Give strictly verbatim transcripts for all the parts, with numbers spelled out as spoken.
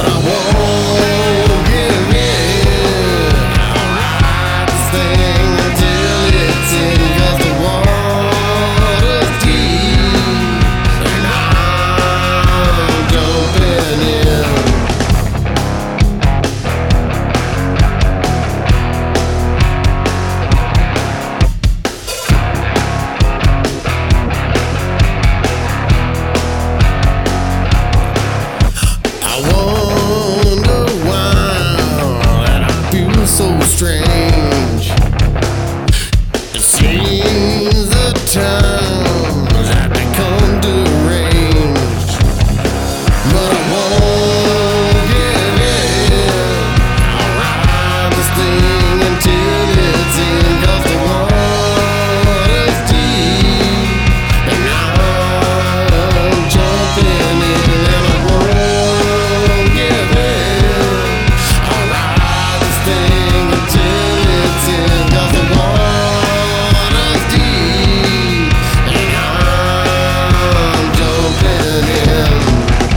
So strange. It seems the times have become deranged, but I won't give in. I'll ride this thing until it's in, 'cause the water's deep and I'm jumping in, and I won't give in. I'll ride this thing until it's in, 'cause the water's deep and I'm jumping in.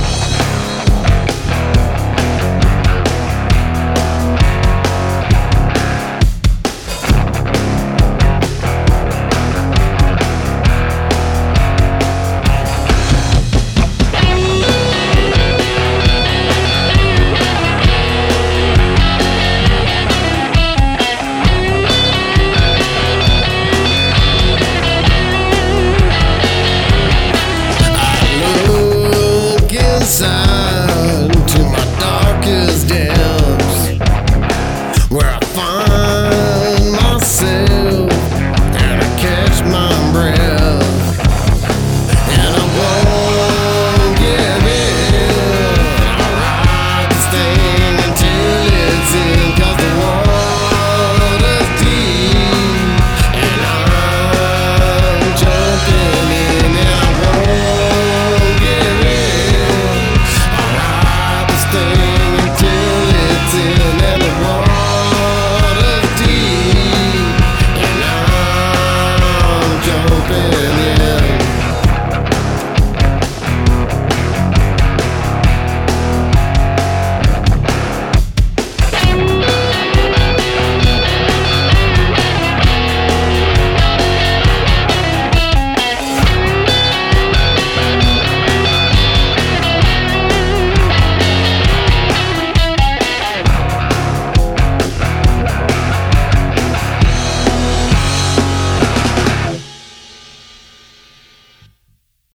Inside to my darkest depths, where I find myself and I catch my breath, and I won't give in. I'll ride this thing until it's in, 'cause the water's deep and I'm jumping in, and I won't give in. Thing until it's in.